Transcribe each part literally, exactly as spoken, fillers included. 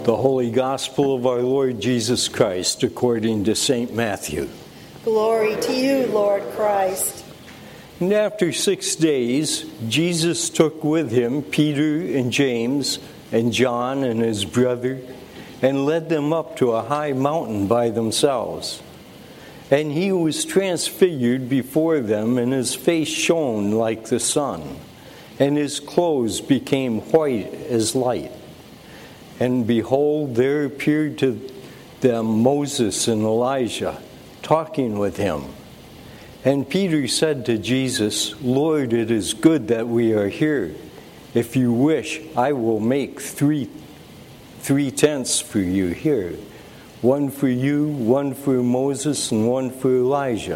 The Holy Gospel of our Lord Jesus Christ according to Saint Matthew. Glory to you, Lord Christ. And after six days, Jesus took with him Peter and James and John and his brother, and led them up to a high mountain by themselves. And he was transfigured before them, and his face shone like the sun, and his clothes became white as light. And behold, there appeared to them Moses and Elijah, talking with him. And Peter said to Jesus, "Lord, it is good that we are here. If you wish, I will make three, three tents for you here, one for you, one for Moses, and one for Elijah."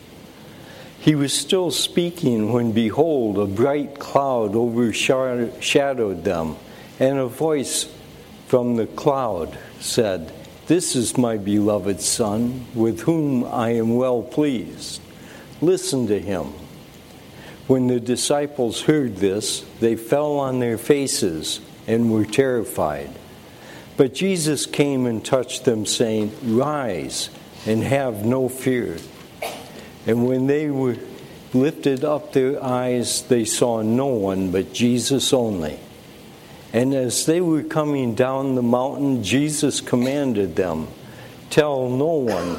He was still speaking when, behold, a bright cloud overshadowed them, and a voice from the cloud said, "This is my beloved Son, with whom I am well pleased. Listen to him." When the disciples heard this, they fell on their faces and were terrified. But Jesus came and touched them, saying, "Rise and have no fear." And when they were lifted up their eyes, they saw no one but Jesus only. And as they were coming down the mountain, Jesus commanded them, "Tell no one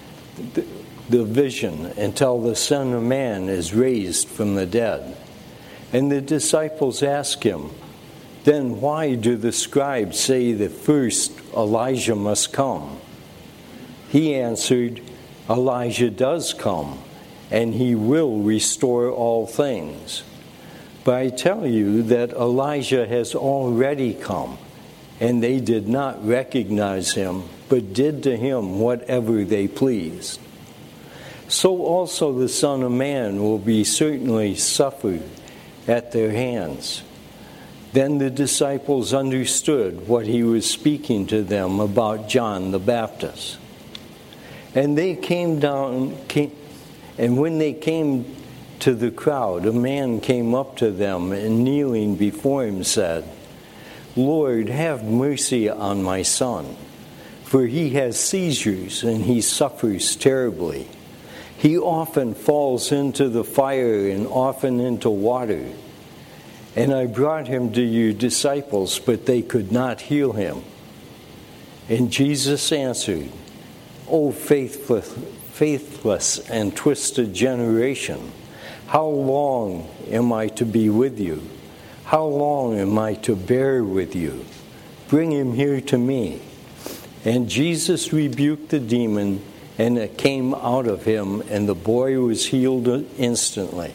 the vision until the Son of Man is raised from the dead." And the disciples asked him, "Then why do the scribes say that first Elijah must come?" He answered, "Elijah does come, and he will restore all things. But I tell you that Elijah has already come, and they did not recognize him, but did to him whatever they pleased. So also the Son of Man will be certainly suffered at their hands." Then the disciples understood what he was speaking to them about John the Baptist. And they came down, came, and when they came to the crowd, a man came up to them and kneeling before him said, "Lord, have mercy on my son, for he has seizures and he suffers terribly. He often falls into the fire and often into water. And I brought him to your disciples, but they could not heal him." And Jesus answered, "O faithless, faithless and twisted generation, how long am I to be with you? How long am I to bear with you? Bring him here to me." And Jesus rebuked the demon, and it came out of him, and the boy was healed instantly.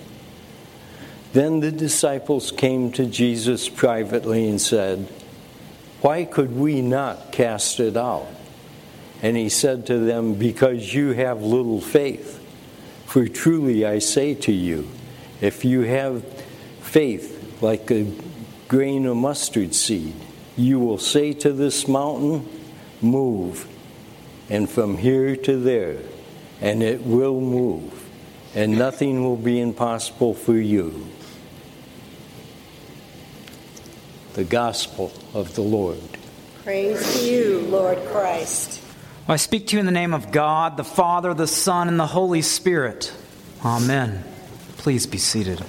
Then the disciples came to Jesus privately and said, "Why could we not cast it out?" And he said to them, "Because you have little faith. For truly I say to you, if you have faith like a grain of mustard seed, you will say to this mountain, 'Move, and from here to there,' and it will move, and nothing will be impossible for you." The Gospel of the Lord. Praise to you, Lord Christ. I speak to you in the name of God, the Father, the Son, and the Holy Spirit. Amen. Please be seated.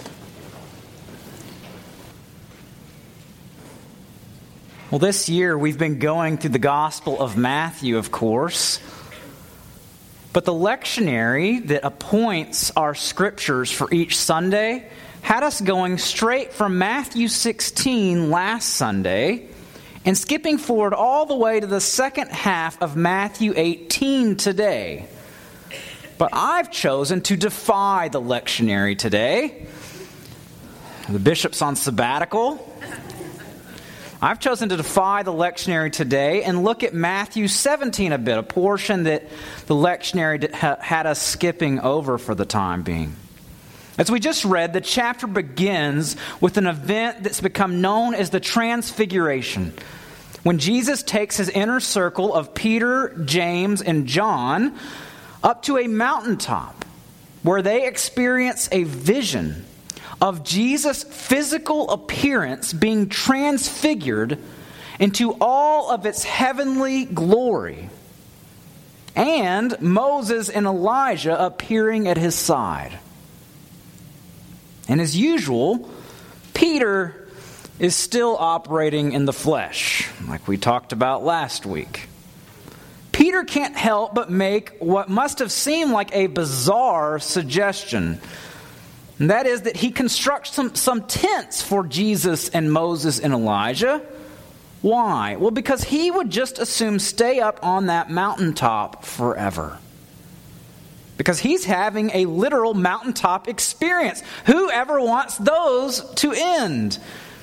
Well, this year we've been going through the Gospel of Matthew, of course. But the lectionary that appoints our scriptures for each Sunday had us going straight from Matthew sixteen last Sunday and skipping forward all the way to the second half of Matthew eighteen today. But I've chosen to defy the lectionary today. The bishop's on sabbatical. I've chosen to defy the lectionary today and look at Matthew seventeen a bit, a portion that the lectionary had us skipping over for the time being. As we just read, the chapter begins with an event that's become known as the Transfiguration, when Jesus takes his inner circle of Peter, James, and John up to a mountaintop where they experience a vision of Jesus' physical appearance being transfigured into all of its heavenly glory, and Moses and Elijah appearing at his side. And as usual, Peter is still operating in the flesh, like we talked about last week. Peter can't help but make what must have seemed like a bizarre suggestion. And that is that he constructs some, some tents for Jesus and Moses and Elijah. Why? Well, because he would just assume stay up on that mountaintop forever. Because he's having a literal mountaintop experience. Whoever wants those to end?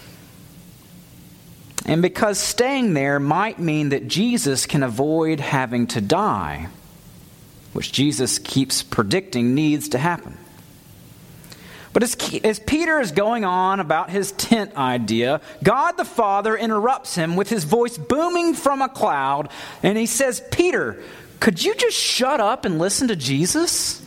And because staying there might mean that Jesus can avoid having to die, which Jesus keeps predicting needs to happen. But as, as Peter is going on about his tent idea, God the Father interrupts him with his voice booming from a cloud, and he says, "Peter, could you just shut up and listen to Jesus?"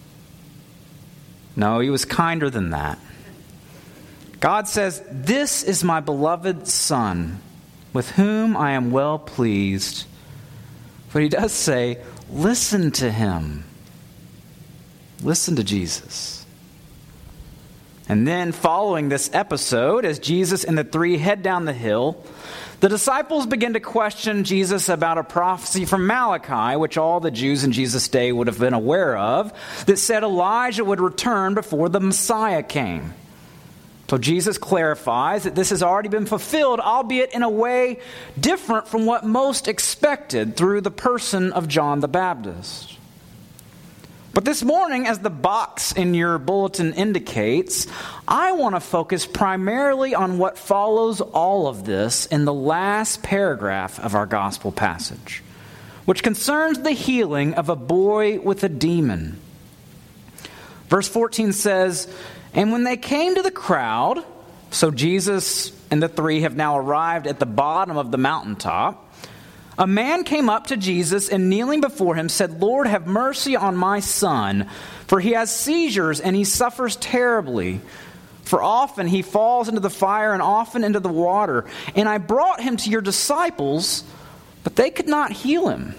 No, he was kinder than that. God says, "This is my beloved Son, with whom I am well pleased." But he does say, listen to him. Listen to Jesus. And then following this episode, as Jesus and the three head down the hill, the disciples begin to question Jesus about a prophecy from Malachi, which all the Jews in Jesus' day would have been aware of, that said Elijah would return before the Messiah came. So Jesus clarifies that this has already been fulfilled, albeit in a way different from what most expected through the person of John the Baptist. But this morning, as the box in your bulletin indicates, I want to focus primarily on what follows all of this in the last paragraph of our gospel passage, which concerns the healing of a boy with a demon. Verse fourteen says, "And when they came to the crowd," so Jesus and the three have now arrived at the bottom of the mountaintop, "a man came up to Jesus and kneeling before him said, 'Lord, have mercy on my son, for he has seizures and he suffers terribly. For often he falls into the fire and often into the water. And I brought him to your disciples, but they could not heal him.'"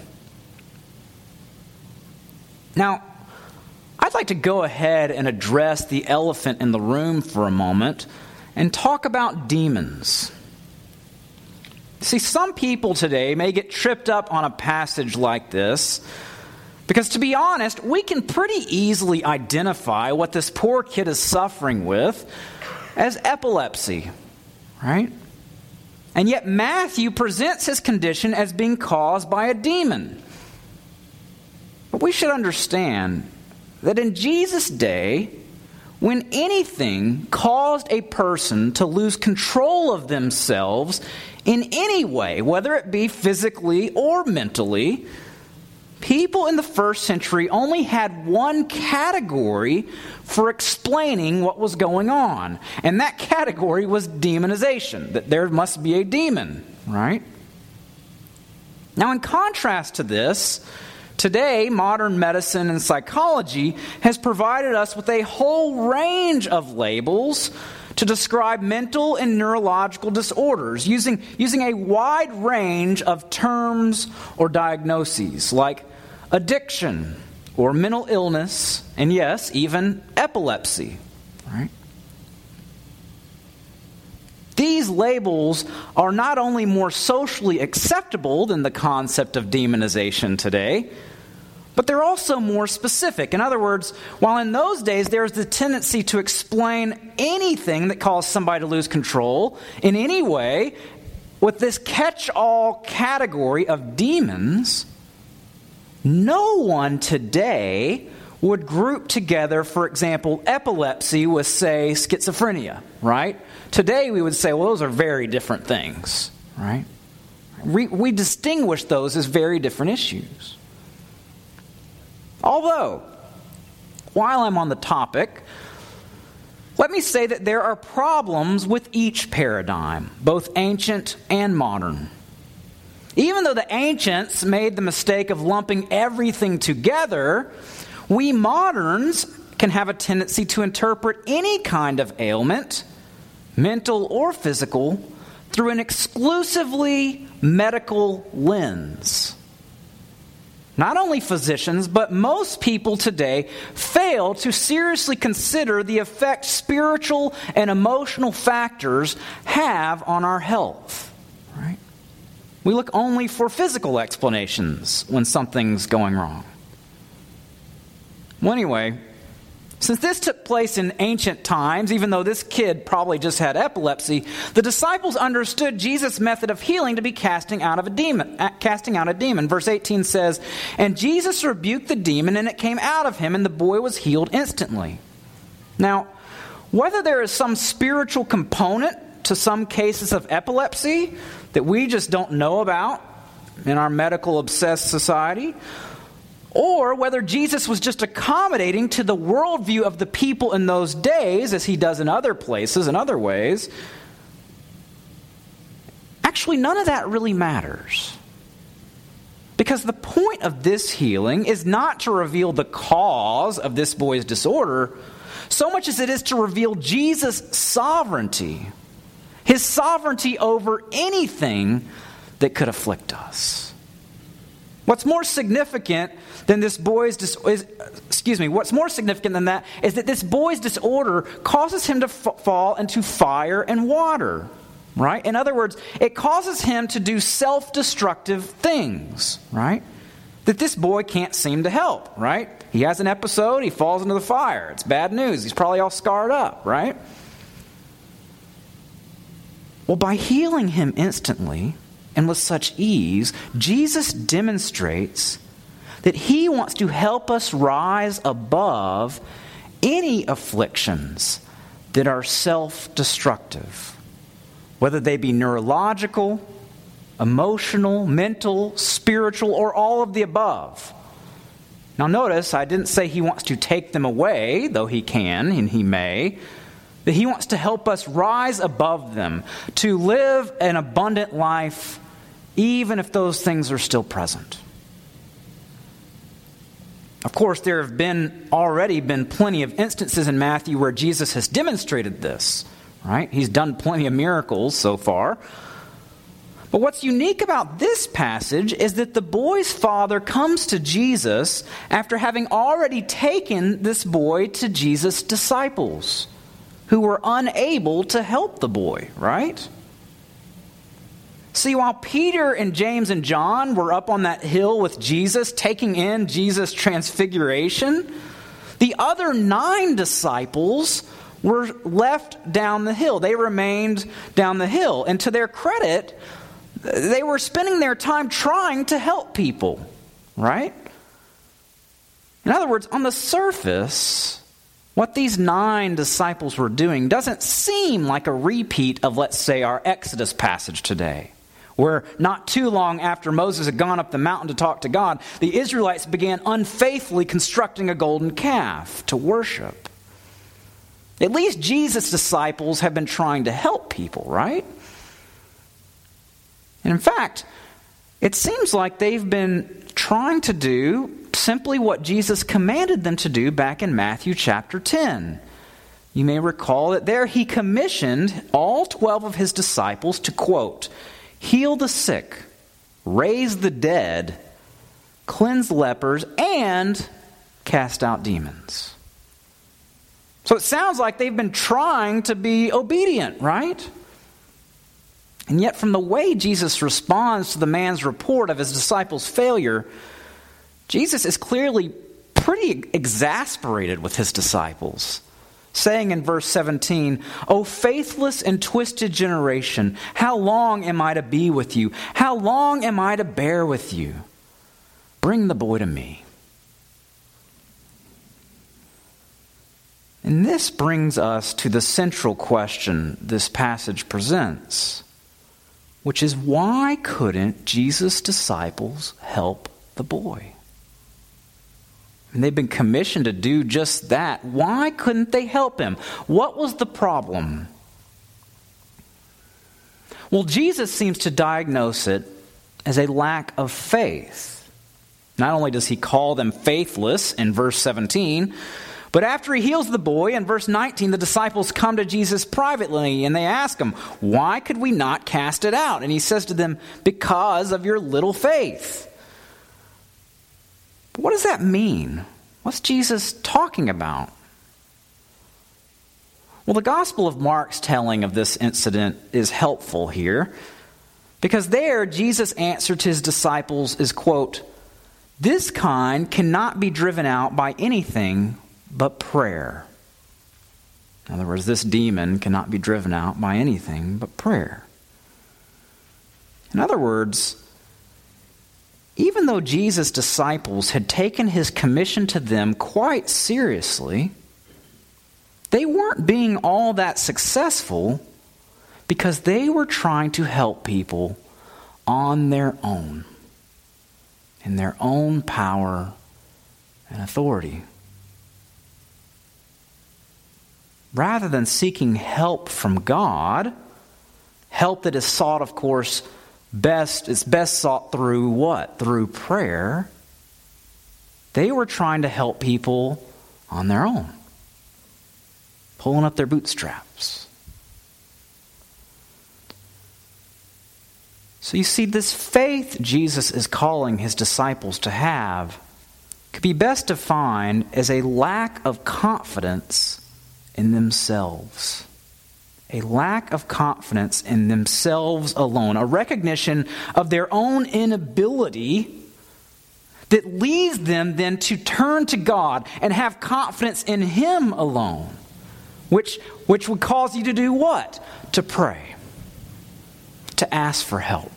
Now, I'd like to go ahead and address the elephant in the room for a moment and talk about demons. See, some people today may get tripped up on a passage like this because, to be honest, we can pretty easily identify what this poor kid is suffering with as epilepsy, right? And yet Matthew presents his condition as being caused by a demon. But we should understand that in Jesus' day, when anything caused a person to lose control of themselves in any way, whether it be physically or mentally, people in the first century only had one category for explaining what was going on. And that category was demonization, that there must be a demon, right? Now, in contrast to this, today, modern medicine and psychology has provided us with a whole range of labels to describe mental and neurological disorders, using, using a wide range of terms or diagnoses like addiction or mental illness, and yes, even epilepsy. Right? These labels are not only more socially acceptable than the concept of demonization today, but they're also more specific. In other words, while in those days there was the tendency to explain anything that caused somebody to lose control in any way with this catch-all category of demons, no one today would group together, for example, epilepsy with, say, schizophrenia, right? Today we would say, well, those are very different things, right? We, we distinguish those as very different issues. Although, while I'm on the topic, let me say that there are problems with each paradigm, both ancient and modern. Even though the ancients made the mistake of lumping everything together, we moderns can have a tendency to interpret any kind of ailment, mental or physical, through an exclusively medical lens. Not only physicians, but most people today fail to seriously consider the effect spiritual and emotional factors have on our health. Right? We look only for physical explanations when something's going wrong. Well, anyway, since this took place in ancient times, even though this kid probably just had epilepsy, the disciples understood Jesus' method of healing to be casting out of a demon. Casting out a demon. Verse eighteen says, "And Jesus rebuked the demon, and it came out of him, and the boy was healed instantly." Now, whether there is some spiritual component to some cases of epilepsy that we just don't know about in our medical obsessed society, or whether Jesus was just accommodating to the worldview of the people in those days, as he does in other places, in other ways, actually none of that really matters. Because the point of this healing is not to reveal the cause of this boy's disorder, so much as it is to reveal Jesus' sovereignty, his sovereignty over anything that could afflict us. What's more significant than this boy's dis- is, excuse me, what's more significant than that is that this boy's disorder causes him to f- fall into fire and water, right? In other words, it causes him to do self-destructive things, right? That this boy can't seem to help, right? He has an episode, he falls into the fire. It's bad news. He's probably all scarred up, right? Well, by healing him instantly and with such ease, Jesus demonstrates that he wants to help us rise above any afflictions that are self-destructive, whether they be neurological, emotional, mental, spiritual, or all of the above. Now notice, I didn't say he wants to take them away, though he can and he may, that he wants to help us rise above them, to live an abundant life even if those things are still present. Of course, there have been already been plenty of instances in Matthew where Jesus has demonstrated this, right? He's done plenty of miracles so far. But what's unique about this passage is that the boy's father comes to Jesus after having already taken this boy to Jesus' disciples, who were unable to help the boy, right? See, while Peter and James and John were up on that hill with Jesus, taking in Jesus' transfiguration, the other nine disciples were left down the hill. They remained down the hill. And to their credit, they were spending their time trying to help people, right? In other words, on the surface, what these nine disciples were doing doesn't seem like a repeat of, let's say, our Exodus passage today, where not too long after Moses had gone up the mountain to talk to God, the Israelites began unfaithfully constructing a golden calf to worship. At least Jesus' disciples have been trying to help people, right? And in fact, it seems like they've been trying to do simply what Jesus commanded them to do back in Matthew chapter ten. You may recall that there he commissioned all twelve of his disciples to, quote, heal the sick, raise the dead, cleanse lepers, and cast out demons. So it sounds like they've been trying to be obedient, right? And yet from the way Jesus responds to the man's report of his disciples' failure, Jesus is clearly pretty exasperated with his disciples, saying in verse seventeen, "O faithless and twisted generation, how long am I to be with you? How long am I to bear with you? Bring the boy to me." And this brings us to the central question this passage presents, which is, why couldn't Jesus' disciples help the boy? And they've been commissioned to do just that. Why couldn't they help him? What was the problem? Well, Jesus seems to diagnose it as a lack of faith. Not only does he call them faithless in verse seventeen, But after he heals the boy, in verse nineteen, the disciples come to Jesus privately and they ask him, why could we not cast it out? And he says to them, because of your little faith. But what does that mean? What's Jesus talking about? Well, the Gospel of Mark's telling of this incident is helpful here, because there Jesus' answer to his disciples is, quote, this kind cannot be driven out by anything but prayer. In other words, this demon cannot be driven out by anything but prayer. In other words, even though Jesus' disciples had taken his commission to them quite seriously, they weren't being all that successful because they were trying to help people on their own, in their own power and authority. Rather than seeking help from God, help that is sought, of course, best is best sought through what? Through prayer. They were trying to help people on their own, pulling up their bootstraps. So you see, this faith Jesus is calling his disciples to have could be best defined as a lack of confidence in themselves. A lack of confidence in themselves alone. A recognition of their own inability that leads them then to turn to God and have confidence in him alone. Which, which would cause you to do what? To pray. To ask for help.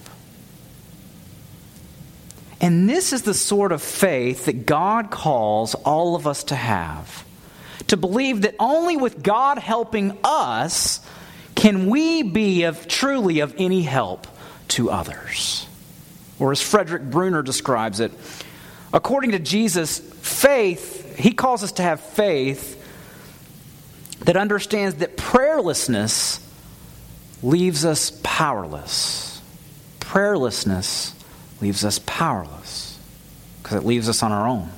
And this is the sort of faith that God calls all of us to have. To believe that only with God helping us can we be of truly of any help to others. Or as Frederick Bruner describes it, according to Jesus, faith, he calls us to have faith that understands that prayerlessness leaves us powerless. Prayerlessness leaves us powerless because it leaves us on our own.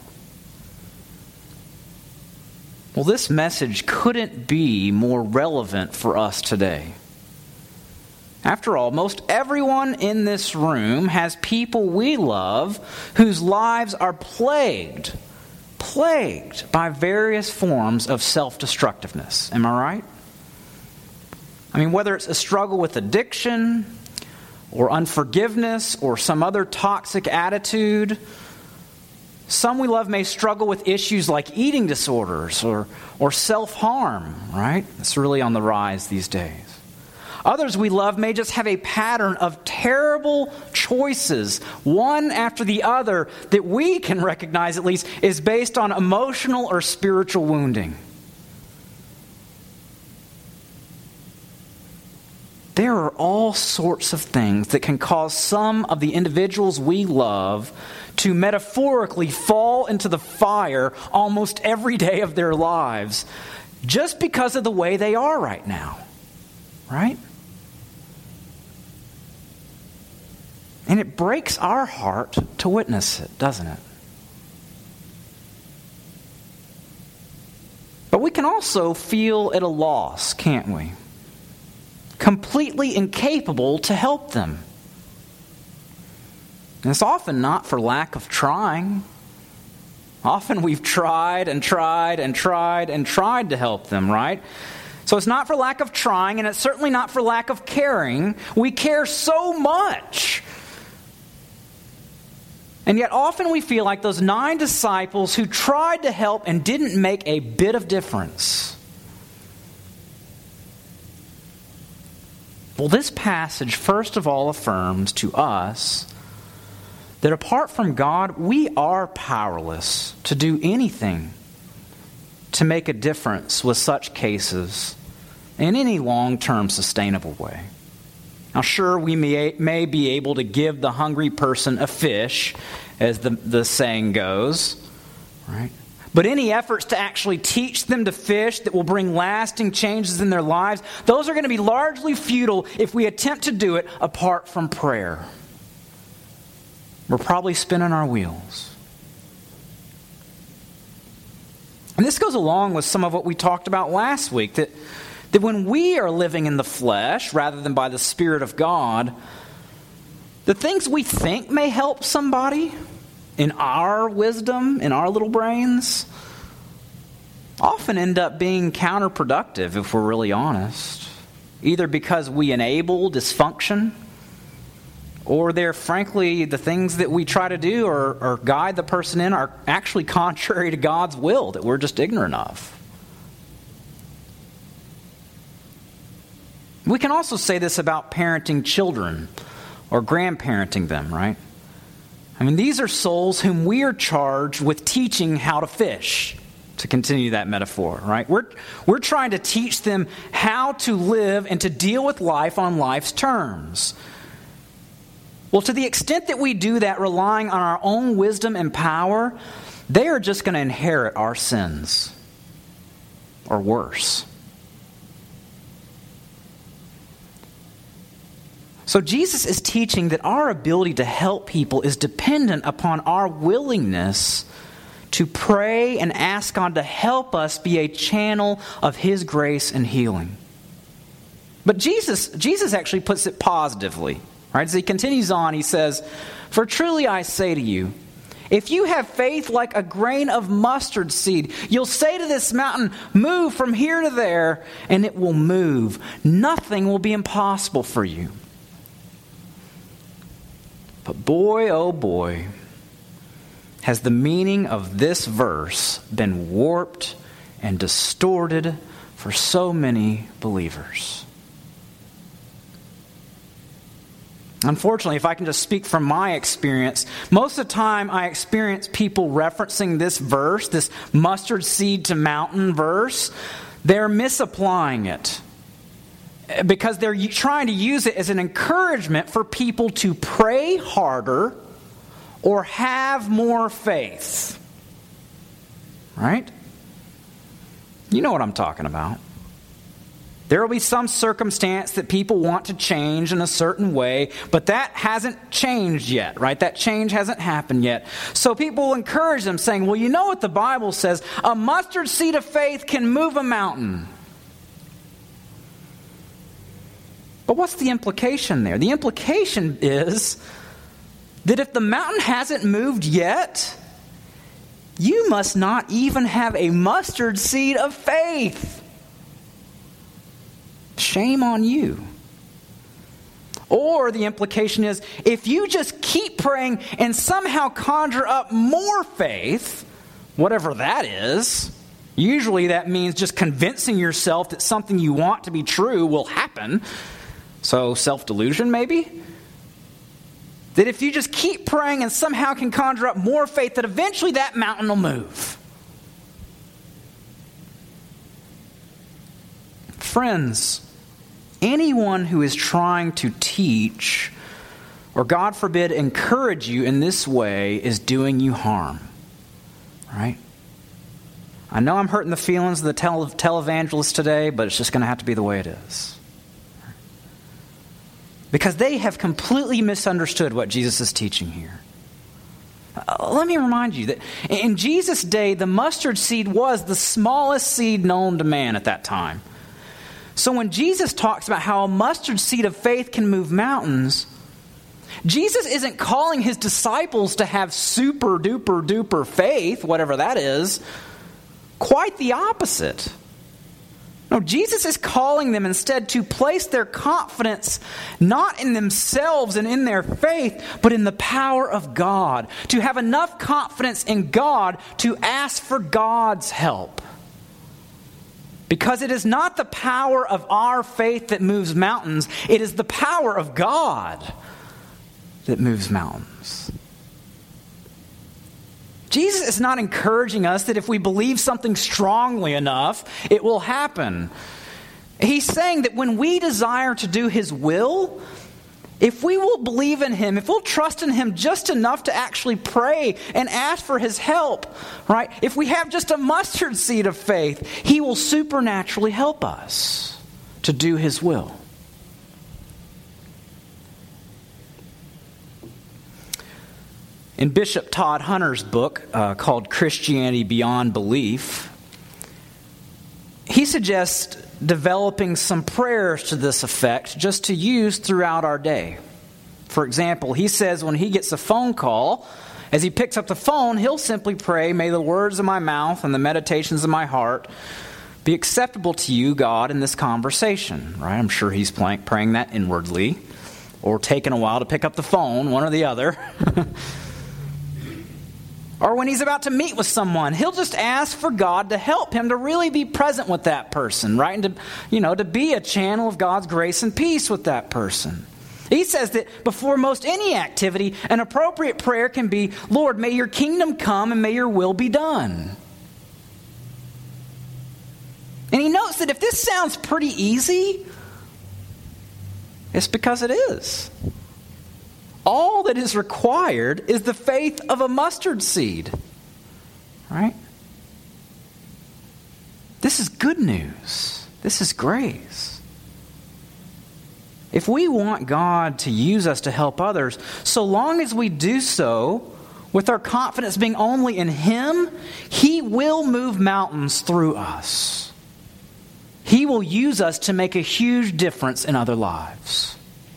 Well, this message couldn't be more relevant for us today. After all, most everyone in this room has people we love whose lives are plagued, plagued by various forms of self-destructiveness. Am I right? I mean, whether it's a struggle with addiction or unforgiveness or some other toxic attitude, some we love may struggle with issues like eating disorders or, or self-harm, right? It's really on the rise these days. Others we love may just have a pattern of terrible choices, one after the other, that we can recognize at least is based on emotional or spiritual wounding. There are all sorts of things that can cause some of the individuals we love to metaphorically fall into the fire almost every day of their lives just because of the way they are right now. Right? And it breaks our heart to witness it, doesn't it? But we can also feel at a loss, can't we? Completely incapable to help them. And it's often not for lack of trying. Often we've tried and tried and tried and tried to help them, right? So it's not for lack of trying, and it's certainly not for lack of caring. We care so much. And yet often we feel like those nine disciples who tried to help and didn't make a bit of difference. Well, this passage first of all affirms to us that apart from God, we are powerless to do anything to make a difference with such cases in any long-term sustainable way. Now, sure, we may, may be able to give the hungry person a fish, as the, the saying goes, right? But any efforts to actually teach them to fish that will bring lasting changes in their lives, those are going to be largely futile if we attempt to do it apart from prayer. We're probably spinning our wheels. And this goes along with some of what we talked about last week, that, that when we are living in the flesh rather than by the Spirit of God, the things we think may help somebody in our wisdom, in our little brains, often end up being counterproductive if we're really honest. Either because we enable dysfunction, or they're frankly the things that we try to do or, or guide the person in are actually contrary to God's will that we're just ignorant of. We can also say this about parenting children or grandparenting them, right? I mean, these are souls whom we are charged with teaching how to fish, to continue that metaphor, right? We're, we're trying to teach them how to live and to deal with life on life's terms. Well, to the extent that we do that relying on our own wisdom and power, they are just going to inherit our sins, or worse. So Jesus is teaching that our ability to help people is dependent upon our willingness to pray and ask God to help us be a channel of His grace and healing. But Jesus, Jesus actually puts it positively. Right? As he continues on, he says, "For truly I say to you, if you have faith like a grain of mustard seed, you'll say to this mountain, 'Move from here to there,' and it will move. Nothing will be impossible for you." But boy, oh boy, has the meaning of this verse been warped and distorted for so many believers. Unfortunately, if I can just speak from my experience, most of the time I experience people referencing this verse, this mustard seed to mountain verse, they're misapplying it. Because they're trying to use it as an encouragement for people to pray harder or have more faith. Right? You know what I'm talking about. There will be some circumstance that people want to change in a certain way, but that hasn't changed yet, right? That change hasn't happened yet. So people will encourage them saying, well, you know what the Bible says? A mustard seed of faith can move a mountain. But what's the implication there? The implication is that if the mountain hasn't moved yet, you must not even have a mustard seed of faith. Shame on you. Or the implication is, if you just keep praying and somehow conjure up more faith, whatever that is, usually that means just convincing yourself that something you want to be true will happen. So self-delusion maybe? That if you just keep praying and somehow can conjure up more faith, that eventually that mountain will move. Friends, anyone who is trying to teach, or God forbid, encourage you in this way is doing you harm. Right? I know I'm hurting the feelings of the tele- televangelists today, but it's just going to have to be the way it is. Because they have completely misunderstood what Jesus is teaching here. Uh, let me remind you that in Jesus' day, the mustard seed was the smallest seed known to man at that time. So when Jesus talks about how a mustard seed of faith can move mountains, Jesus isn't calling his disciples to have super duper duper faith, whatever that is. Quite the opposite. No, Jesus is calling them instead to place their confidence not in themselves and in their faith, but in the power of God. To have enough confidence in God to ask for God's help. Because it is not the power of our faith that moves mountains. It is the power of God that moves mountains. Jesus is not encouraging us that if we believe something strongly enough, it will happen. He's saying that when we desire to do His will, if we will believe in Him, if we'll trust in Him just enough to actually pray and ask for His help, right? If we have just a mustard seed of faith, He will supernaturally help us to do His will. In Bishop Todd Hunter's book uh, called Christianity Beyond Belief, he suggests developing some prayers to this effect just to use throughout our day. For example, he says when he gets a phone call, as he picks up the phone, he'll simply pray, "May the words of my mouth and the meditations of my heart be acceptable to you, God, in this conversation." Right? I'm sure he's praying that inwardly, or taking a while to pick up the phone, one or the other. Or when he's about to meet with someone, he'll just ask for God to help him to really be present with that person, right? And to, you know, to be a channel of God's grace and peace with that person. He says that before most any activity, an appropriate prayer can be, "Lord, may your kingdom come and may your will be done." And he notes that if this sounds pretty easy, it's because it is. All that is required is the faith of a mustard seed. Right? This is good news. This is grace. If we want God to use us to help others, so long as we do so with our confidence being only in Him, He will move mountains through us. He will use us to make a huge difference in other lives.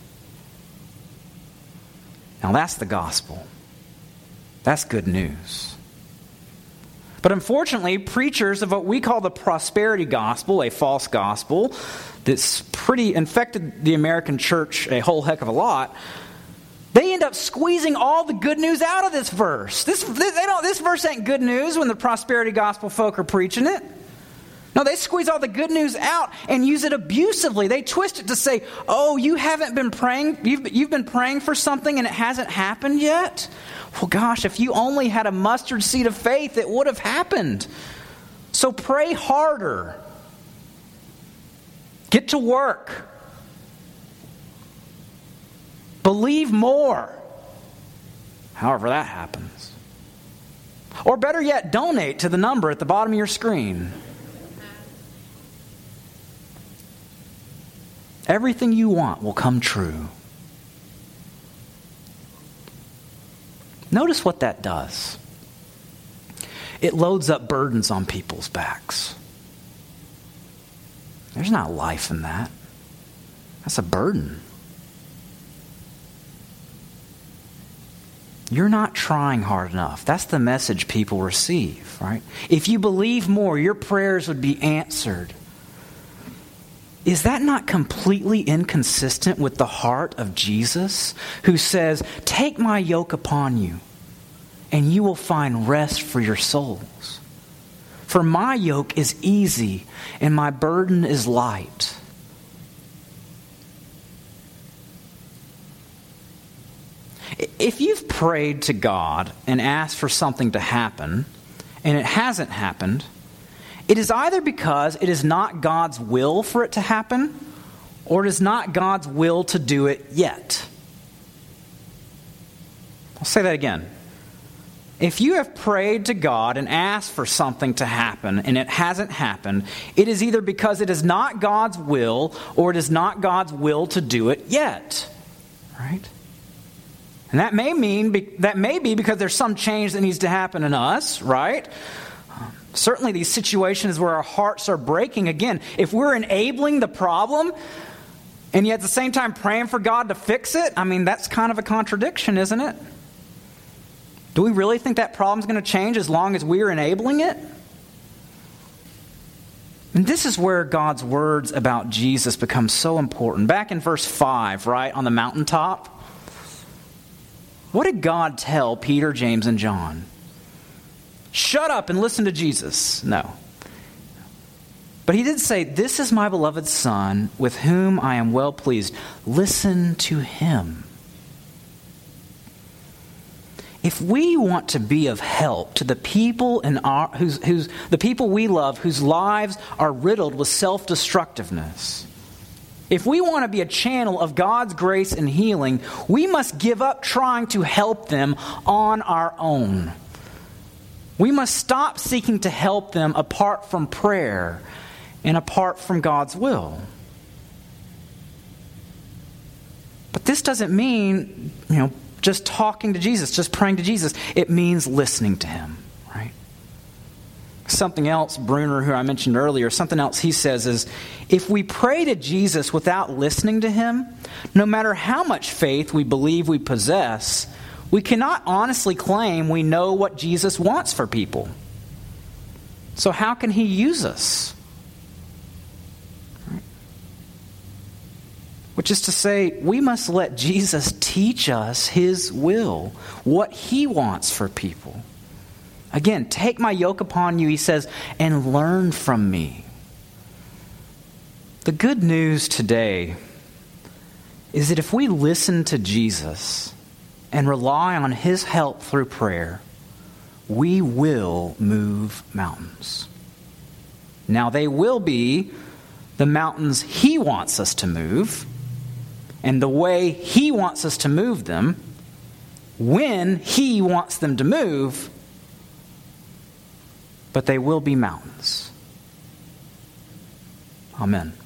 Now that's the gospel. That's good news. But unfortunately, preachers of what we call the prosperity gospel, a false gospel that's pretty infected the American church a whole heck of a lot, they end up squeezing all the good news out of this verse. This, this, they don't, this verse ain't good news when the prosperity gospel folk are preaching it. No, they squeeze all the good news out and use it abusively. They twist it to say, "Oh, you haven't been praying, you've, you've been praying for something and it hasn't happened yet? Well, gosh, if you only had a mustard seed of faith, it would have happened. So pray harder. Get to work. Believe more." However that happens. Or better yet, donate to the number at the bottom of your screen. Everything you want will come true. Notice what that does. It loads up burdens on people's backs. There's not life in that. That's a burden. You're not trying hard enough. That's the message people receive, right? If you believe more, your prayers would be answered. Is that not completely inconsistent with the heart of Jesus, who says, "Take my yoke upon you, and you will find rest for your souls. For my yoke is easy, and my burden is light." If you've prayed to God and asked for something to happen, and it hasn't happened, it is either because it is not God's will for it to happen, or it is not God's will to do it yet. I'll say that again. If you have prayed to God and asked for something to happen and it hasn't happened, it is either because it is not God's will or it is not God's will to do it yet. Right? And that may mean that may be because there's some change that needs to happen in us, right? Certainly these situations where our hearts are breaking, again, if we're enabling the problem and yet at the same time praying for God to fix it, I mean, that's kind of a contradiction, isn't it? Do we really think that problem's going to change as long as we're enabling it? And this is where God's words about Jesus become so important. Back in verse five, right, on the mountaintop, what did God tell Peter, James, and John? Shut up and listen to Jesus. No. But he did say, "This is my beloved Son, with whom I am well pleased. Listen to him." If we want to be of help to the people in our whose, whose the people we love, whose lives are riddled with self-destructiveness, if we want to be a channel of God's grace and healing, we must give up trying to help them on our own. We must stop seeking to help them apart from prayer and apart from God's will. But this doesn't mean, you know, just talking to Jesus, just praying to Jesus. It means listening to him, right? something else, Bruner, who I mentioned earlier, something else he says is, if we pray to Jesus without listening to him, no matter how much faith we believe we possess, we cannot honestly claim we know what Jesus wants for people. So how can he use us? Which is to say, we must let Jesus teach us his will, what he wants for people. Again, take my yoke upon you, he says, and learn from me. The good news today is that if we listen to Jesus and rely on his help through prayer, we will move mountains. Now, they will be the mountains he wants us to move, and the way he wants us to move them, when he wants them to move, but they will be mountains. Amen.